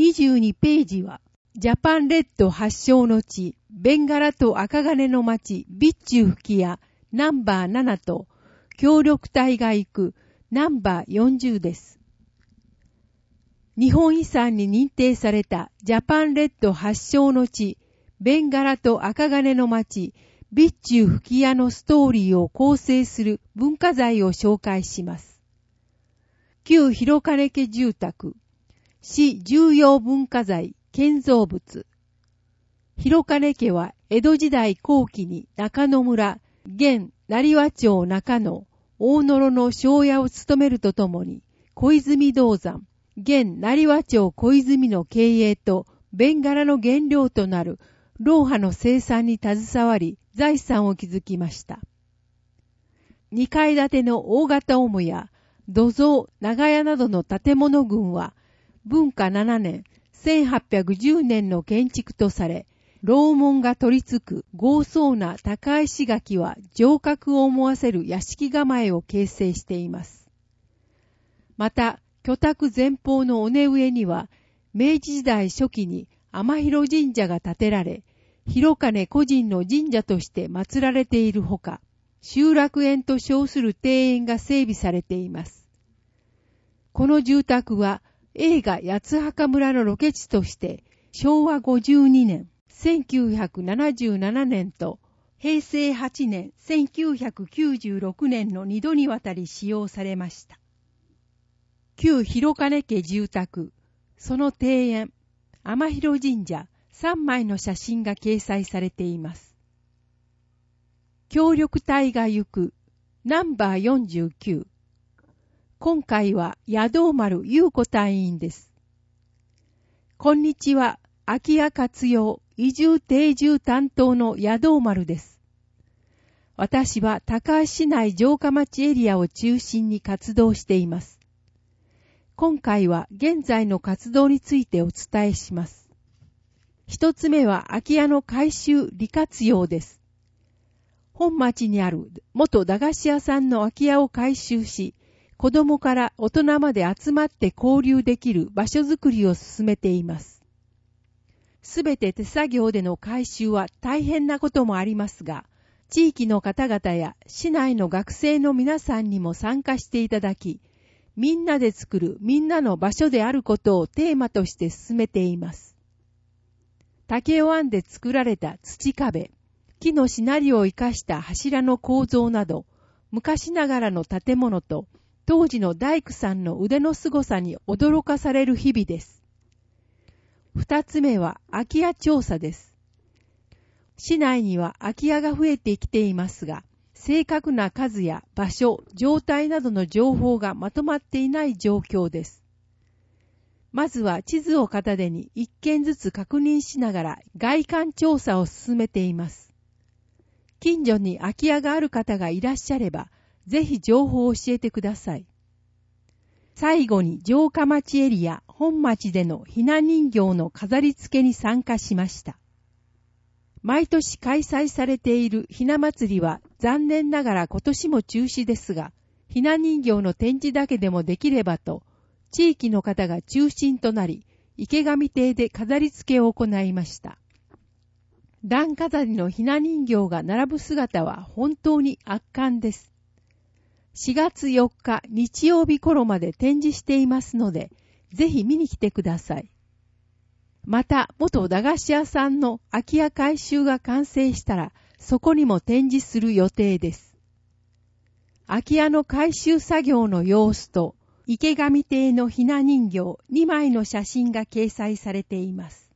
22ページは、ジャパンレッド発祥の地、ベンガラと赤金の町、備中吹屋、ナンバー7と、協力隊が行く、ナンバー40です。日本遺産に認定されたジャパンレッド発祥の地、ベンガラと赤金の町、備中吹屋のストーリーを構成する文化財を紹介します。旧広金家住宅、市重要文化財、建造物。広金家は江戸時代後期に中野村、現成羽町中野、大野の庄屋を務めるとともに、小泉銅山、現成羽町小泉の経営と、ベンガラの原料となる、ロウハの生産に携わり、財産を築きました。2階建ての大型母屋、土蔵、長屋などの建物群は、文化7年、1810年の建築とされ、楼門が取り付く豪壮な高石垣は城郭を思わせる屋敷構えを形成しています。また、居宅前方の尾根上には、明治時代初期に天広神社が建てられ、広金個人の神社として祀られているほか、集落園と称する庭園が整備されています。この住宅は映画八つ墓村のロケ地として昭和52年、1977年と平成8年、1996年の2度にわたり使用されました。旧広金家住宅、その庭園、天広神社、3枚の写真が掲載されています。協力隊が行くナンバー49。今回は野道丸優子隊員です。こんにちは、空き家活用移住定住担当の野道丸です。私は高橋市内城下町エリアを中心に活動しています。今回は現在の活動についてお伝えします。一つ目は空き家の改修利活用です。本町にある元駄菓子屋さんの空き家を改修し、子供から大人まで集まって交流できる場所づくりを進めています。すべて手作業での改修は大変なこともありますが、地域の方々や市内の学生の皆さんにも参加していただき、みんなで作るみんなの場所であることをテーマとして進めています。竹を編んで作られた土壁、木のしなりを生かした柱の構造など、昔ながらの建物と当時の大工さんの腕の凄さに驚かされる日々です。二つ目は空き家調査です。市内には空き家が増えてきていますが、正確な数や場所、状態などの情報がまとまっていない状況です。まずは地図を片手に一軒ずつ確認しながら外観調査を進めています。近所に空き家がある方がいらっしゃれば、ぜひ情報を教えてください。最後に城下町エリア本町でのひな人形の飾り付けに参加しました。毎年開催されているひな祭りは残念ながら今年も中止ですが、ひな人形の展示だけでもできればと、地域の方が中心となり、池上邸で飾り付けを行いました。段飾りのひな人形が並ぶ姿は本当に圧巻です。4月4日日曜日頃まで展示していますので、ぜひ見に来てください。また、元駄菓子屋さんの空き家改修が完成したら、そこにも展示する予定です。空き家の改修作業の様子と、池上邸のひな人形2枚の写真が掲載されています。